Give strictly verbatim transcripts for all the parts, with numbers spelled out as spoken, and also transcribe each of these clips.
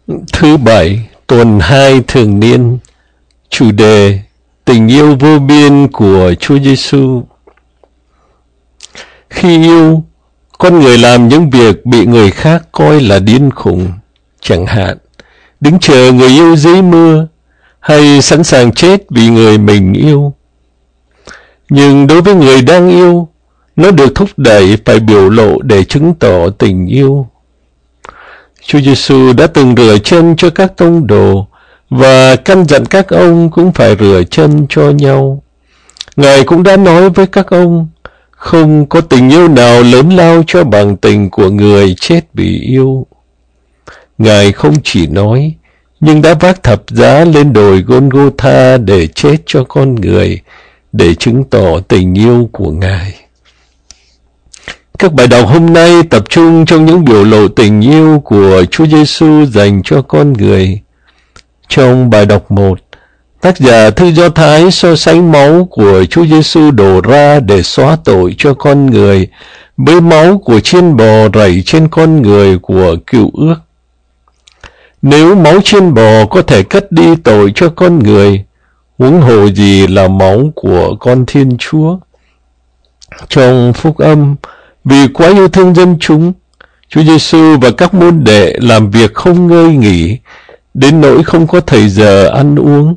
Thứ bảy, tuần hai thường niên. Chủ đề: tình yêu vô biên của Chúa Giêsu. Khi yêu, con người làm những việc bị người khác coi là điên khùng, chẳng hạn đứng chờ người yêu dưới mưa, hay sẵn sàng chết vì người mình yêu. Nhưng đối với người đang yêu, nó được thúc đẩy phải biểu lộ để chứng tỏ tình yêu. Chúa Giêsu đã từng rửa chân cho các tông đồ và căn dặn các ông cũng phải rửa chân cho nhau. Ngài cũng đã nói với các ông, không có tình yêu nào lớn lao cho bằng tình của người chết vì yêu. Ngài không chỉ nói, nhưng đã vác thập giá lên đồi Gôn-gô-tha để chết cho con người, để chứng tỏ tình yêu của Ngài. Các bài đọc hôm nay tập trung trong những biểu lộ tình yêu của Chúa Giêsu dành cho con người. Trong bài đọc một, tác giả Thư Do Thái so sánh máu của Chúa Giêsu đổ ra để xóa tội cho con người với máu của chiên bò rảy trên con người của Cựu Ước. Nếu máu chiên bò có thể cất đi tội cho con người, huống hồ gì là máu của con Thiên Chúa. Trong Phúc Âm, vì quá yêu thương dân chúng, Chúa Giêsu và các môn đệ làm việc không ngơi nghỉ, đến nỗi không có thời giờ ăn uống.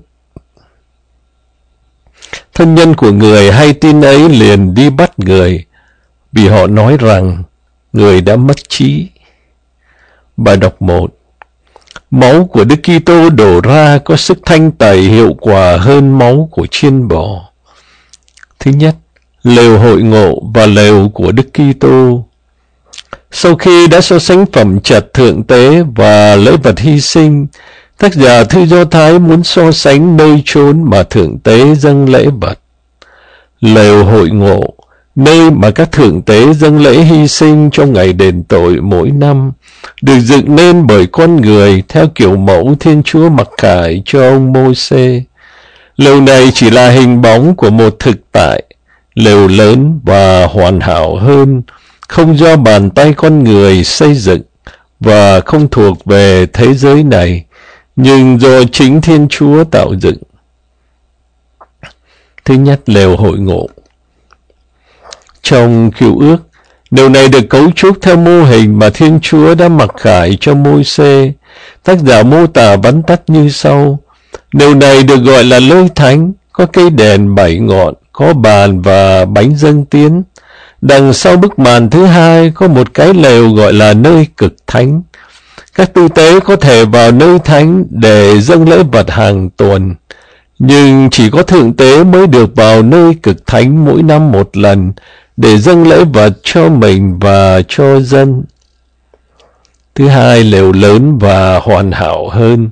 Thân nhân của người hay tin ấy liền đi bắt người, vì họ nói rằng người đã mất trí. Bài đọc một. Máu của Đức Kitô đổ ra có sức thanh tẩy hiệu quả hơn máu của chiên bò. Thứ nhất, lều hội ngộ và lều của Đức Kitô. Sau khi đã so sánh phẩm chất thượng tế và lễ vật hy sinh, tác giả Thư Do Thái muốn so sánh nơi chốn mà thượng tế dâng lễ vật. Lều hội ngộ, nơi mà các thượng tế dâng lễ hy sinh trong ngày đền tội mỗi năm, được dựng nên bởi con người theo kiểu mẫu Thiên Chúa mặc khải cho ông Mô-sê. Lều này chỉ là hình bóng của một thực tại, lều lớn và hoàn hảo hơn, không do bàn tay con người xây dựng và không thuộc về thế giới này, nhưng do chính Thiên Chúa tạo dựng. Thứ nhất, lều hội ngộ. Trong Cựu Ước, lều này được cấu trúc theo mô hình mà Thiên Chúa đã mặc khải cho Môi-se. Tác giả mô tả vắn tắt như sau. Lều này được gọi là lơi thánh, có cây đèn bảy ngọn, có bàn và bánh dâng tiến. Đằng sau bức màn thứ hai có một cái lều gọi là nơi cực thánh. Các tư tế có thể vào nơi thánh để dâng lễ vật hàng tuần, nhưng chỉ có thượng tế mới được vào nơi cực thánh mỗi năm một lần để dâng lễ vật cho mình và cho dân. Thứ hai, lều lớn và hoàn hảo hơn.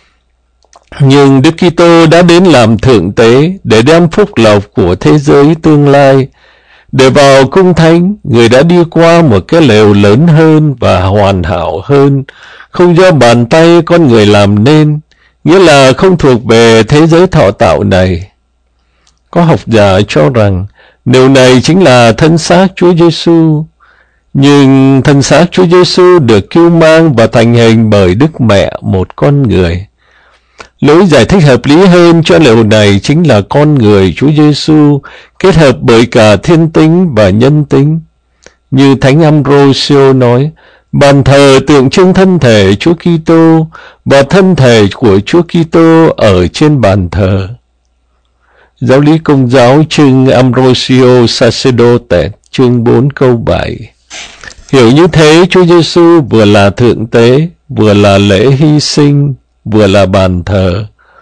Nhưng Đức Kitô đã đến làm thượng tế để đem phúc lộc của thế giới tương lai. Để vào cung thánh, người đã đi qua một cái lều lớn hơn và hoàn hảo hơn, không do bàn tay con người làm nên, nghĩa là không thuộc về thế giới thọ tạo này. Có học giả cho rằng lều này chính là thân xác Chúa Giêsu, nhưng thân xác Chúa Giêsu được cưu mang và thành hình bởi Đức Mẹ một con người. Lối giải thích hợp lý hơn cho lều này chính là con người Chúa Giêsu kết hợp bởi cả thiên tính và nhân tính. Như Thánh Ambrosio nói, bàn thờ tượng trưng thân thể Chúa Kitô và thân thể của Chúa Kitô ở trên bàn thờ. Giáo lý Công giáo trưng Ambrosio Sacerdote, chương bốn câu bảy. Hiểu như thế, Chúa Giêsu vừa là thượng tế, vừa là lễ hy sinh, vừa là bàn thờ.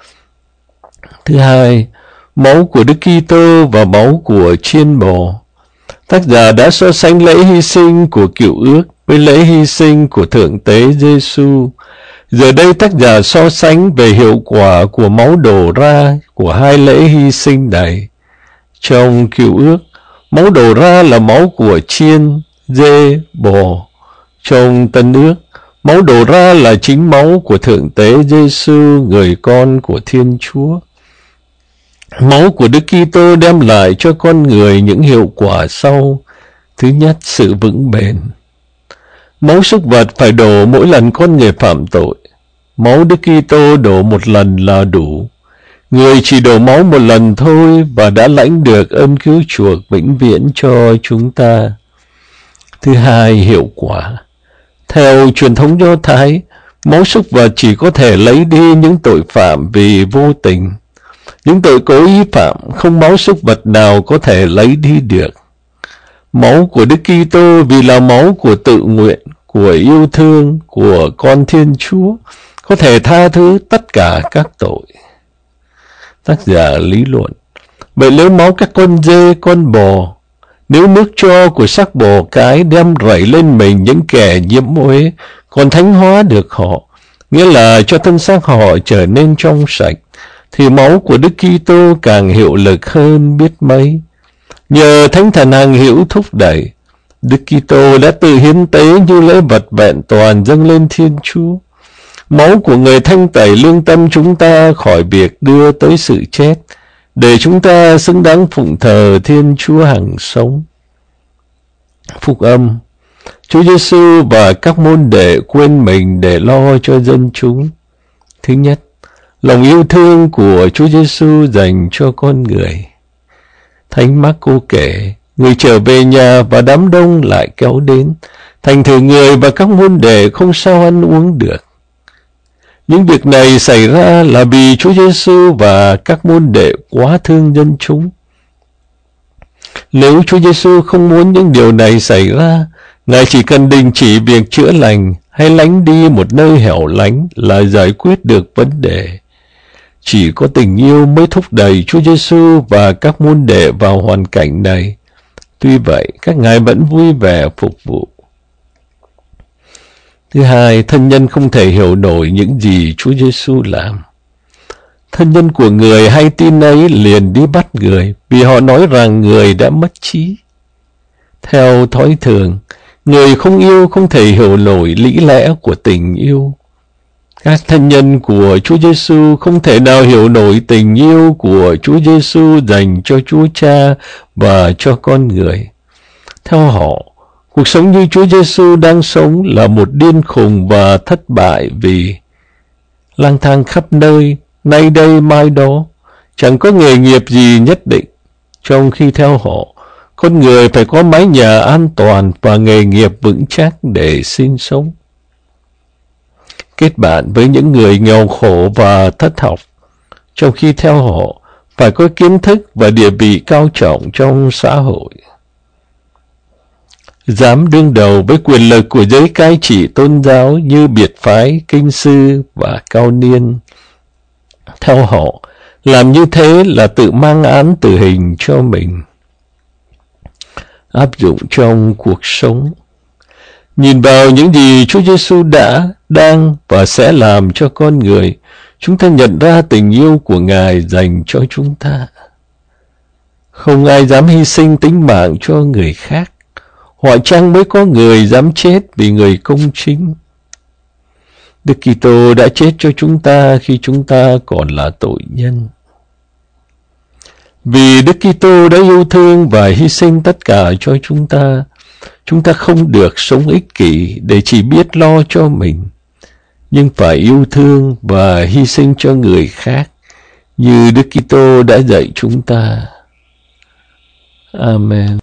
Thứ hai, máu của Đức Kitô và máu của chiên bò. Tác giả đã so sánh lễ hy sinh của Cựu Ước với lễ hy sinh của thượng tế Giêsu. Giờ đây tác giả so sánh về hiệu quả của máu đổ ra của hai lễ hy sinh này. Trong Cựu Ước, máu đổ ra là máu của chiên, dê, bò. Trong Tân Ước, máu đổ ra là chính máu của thượng tế Giêsu, người con của Thiên Chúa. Máu của Đức Kitô đem lại cho con người những hiệu quả sau. Thứ nhất, sự vững bền. Máu súc vật phải đổ mỗi lần con người phạm tội. máu Đức Kitô đổ một lần là đủ. Người chỉ đổ máu một lần thôi và đã lãnh được ơn cứu chuộc vĩnh viễn cho chúng ta. Thứ hai, hiệu quả. Theo truyền thống Do Thái, máu súc vật chỉ có thể lấy đi những tội phạm vì vô tình. Những tội cố ý phạm, không máu súc vật nào có thể lấy đi được. Máu của Đức Kitô vì là máu của tự nguyện, của yêu thương, của con Thiên Chúa, có thể tha thứ tất cả các tội. Tác giả lý luận. Vậy nếu máu các con dê, con bò, nếu nước cho của xác bò cái đem rảy lên mình những kẻ nhiễm uế, còn thánh hóa được họ, nghĩa là cho thân xác họ trở nên trong sạch, thì máu của Đức Kitô càng hiệu lực hơn biết mấy. Nhờ Thánh Thần hằng hữu thúc đẩy, Đức Kitô đã tự hiến tế như lễ vật vẹn toàn dâng lên Thiên Chúa. Máu của người thanh tẩy lương tâm chúng ta khỏi việc đưa tới sự chết, để chúng ta xứng đáng phụng thờ Thiên Chúa hằng sống. Phúc âm. Chúa Giêsu và các môn đệ quên mình để lo cho dân chúng. Thứ nhất, lòng yêu thương của Chúa Giêsu dành cho con người. Thánh Mác-cô kể, người trở về nhà và đám đông lại kéo đến, thành thử người và các môn đệ không sao ăn uống được. Những việc này xảy ra là vì Chúa Giêsu và các môn đệ quá thương dân chúng. Nếu Chúa Giêsu không muốn những điều này xảy ra, Ngài chỉ cần đình chỉ việc chữa lành hay lánh đi một nơi hẻo lánh là giải quyết được vấn đề. Chỉ có tình yêu mới thúc đẩy Chúa Giêsu và các môn đệ vào hoàn cảnh này. Tuy vậy, các ngài vẫn vui vẻ phục vụ. Thứ hai, thân nhân không thể hiểu nổi những gì Chúa Giêsu làm. Thân nhân của người hay tin ấy liền đi bắt người, vì họ nói rằng người đã mất trí. Theo thói thường, người không yêu không thể hiểu nổi lý lẽ của tình yêu. Các thân nhân của Chúa Giêsu không thể nào hiểu nổi tình yêu của Chúa Giêsu dành cho Chúa Cha và cho con người. Theo họ, cuộc sống như Chúa Giêsu đang sống là một điên khùng và thất bại vì lang thang khắp nơi, nay đây mai đó, chẳng có nghề nghiệp gì nhất định. Trong khi theo họ, con người phải có mái nhà an toàn và nghề nghiệp vững chắc để sinh sống. Kết bạn với những người nghèo khổ và thất học, trong khi theo họ phải có kiến thức và địa vị cao trọng trong xã hội. Dám đương đầu với quyền lực của giới cai trị tôn giáo như biệt phái, kinh sư và cao niên. Theo họ, làm như thế là tự mang án tử hình cho mình. Áp dụng trong cuộc sống. Nhìn vào những gì Chúa Giêsu đã, đang và sẽ làm cho con người, chúng ta nhận ra tình yêu của Ngài dành cho chúng ta. Không ai dám hy sinh tính mạng cho người khác, hoặc chăng mới có người dám chết vì người công chính. Đức Kitô đã chết cho chúng ta khi chúng ta còn là tội nhân. Vì Đức Kitô đã yêu thương và hy sinh tất cả cho chúng ta, chúng ta không được sống ích kỷ để chỉ biết lo cho mình, nhưng phải yêu thương và hy sinh cho người khác, như Đức Kitô đã dạy chúng ta. Amen.